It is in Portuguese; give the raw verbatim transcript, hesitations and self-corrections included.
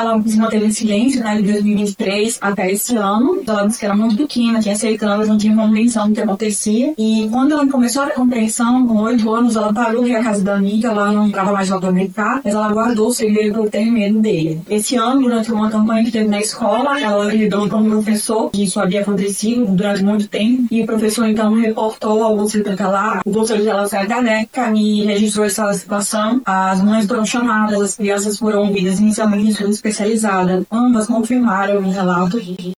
ela se manteve em silêncio, né, de dois mil e vinte e três até esse ano. Ela disse que era muito pequena, tinha seis anos, não tinha compreensão do que acontecia. E quando ela começou a ter compreensão, com oito anos, ela parou de ir à casa da amiga, ela não entrava mais lá para brincar, mas ela guardou o segredo por ter medo dele. Esse ano, durante uma campanha que teve na escola, ela lidou com o professor, que isso havia acontecido durante muito tempo, e o professor então reportou ao Conselho Tutelar, o Conselho Tutelar da NECA, e registrou essa situação. As mães foram chamadas, as crianças foram ouvidas inicialmente em escola especializada. Ambas confirmaram o relato